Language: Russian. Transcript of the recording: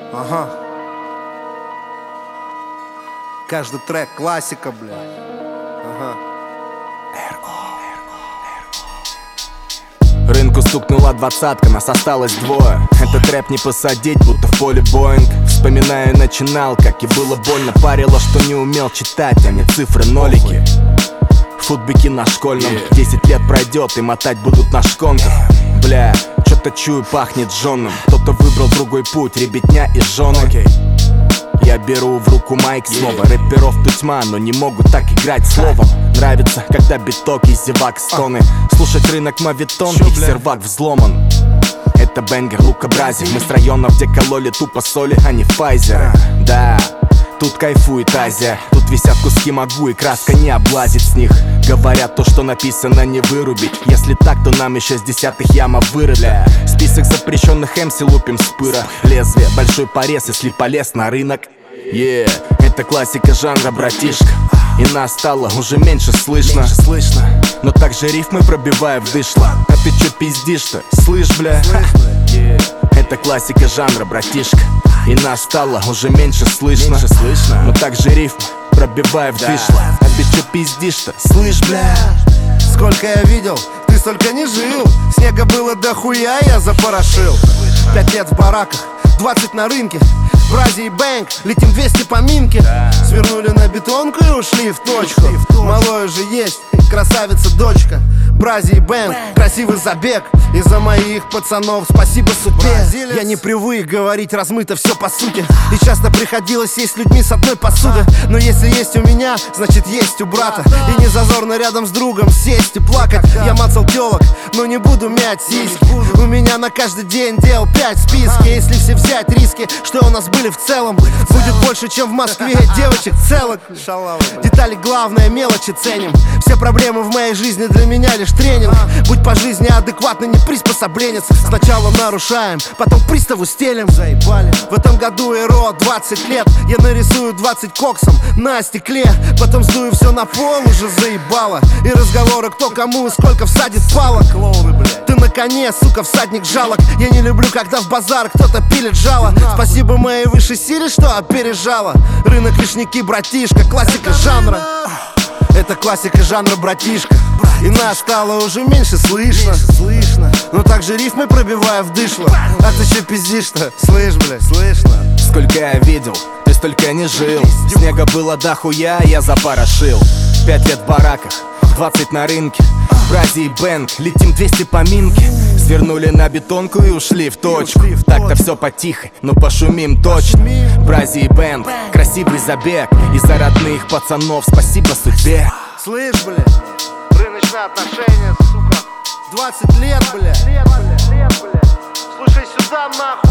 Ага. Каждый трек классика, бля. Ага. Рынку стукнула 20-ка, нас осталось двое. Этот рэп не посадить, будто в поле Боинг. Вспоминаю, начинал, как и было больно. Парило, что не умел читать, а не цифры, нолики. Футбики на школьном, 10 лет пройдет и мотать будут на шконках. Бля, что-то чую, пахнет жжёным. Кто-то выбрал другой путь, ребятня и жены. Я беру в руку майк снова. Рэперов тут тьма, но не могут так играть словом. Нравится, когда биток и зевак стоны. Слушать рынок мавитон, их сервак взломан. Это бенгер, Лука Брази. Мы с района, где кололи тупо соли, а не файзеры. Да, тут кайфует Азия. Тут висят куски могу, и краска не облазит с них. Говорят, то, что написано, не вырубить. Если так, то нам еще с десятых яма вырыли. Список запрещенных МС лупим с пыра. Лезвие, большой порез, если полез на рынок. Это классика жанра, братишка. И нас стало уже меньше слышно. Но также рифмы пробивая в дышло. А ты чё пиздишь-то? Слышь, бля? Это классика жанра, братишка. И нас стало уже меньше слышно. Но также рифмы пробивая в дышло. А ты чё пиздишь-то? Слышь, бля? Сколько я видел, ты столько не жил. Снега было дохуя, я запорошил. 5 лет в бараках, 20 на рынке. Брази и бэнк, летим 200 по минке. Свернули на бетонку и ушли в точку. Малое же есть, красавица дочка. Брази и бэнк, красивый забег. Из-за моих пацанов спасибо судьбе. Я не привык говорить размыто все по сути. И часто приходилось есть с людьми с одной посуды. Но если есть у меня, значит есть у брата. И не зазорно рядом с другом сесть и плакать. Я мацал телок, но не буду мять сиськи. У меня на каждый день дел 5 в списке. Если все взять риски, что у нас были в целом, будет больше, чем в Москве девочек целок. Детали главное, мелочи ценим. Все проблемы в моей жизни для меня лишь тренинг. Будь по жизни адекватный, не приспособленец. Сначала нарушаем, потом приставу стелим. В этом году Эро 20 лет. Я нарисую 20 коксом на стекле. Потом сдую все на пол, уже заебало. И разговоры, кто кому и сколько всадит палок. Ты на коне, сука, всадник жалок. Я не люблю, когда в базар кто-то пилит жало. Спасибо моей высшей силе, что опережала. Рынок лишники, братишка, классика жанра. Это классика жанра, братишка. И нас стало уже меньше слышно. Но также рифмы пробивая в дышло. А ты че пиздишь-то? Слышь, бля, слышно? Сколько я видел, ты столько не жил. Снега было дохуя, я запорошил. 5 лет в бараках, 20 на рынке. Брази и бэнк, летим 200 по минке. Свернули на бетонку и ушли в точку. Так-то все потихо, но пошумим точно. Брази и бэнк, красивый забег. Из-за родных пацанов спасибо судьбе. Слышь, бля, рыночные отношения, сука. 20 лет, бля. Слушай сюда, нахуй.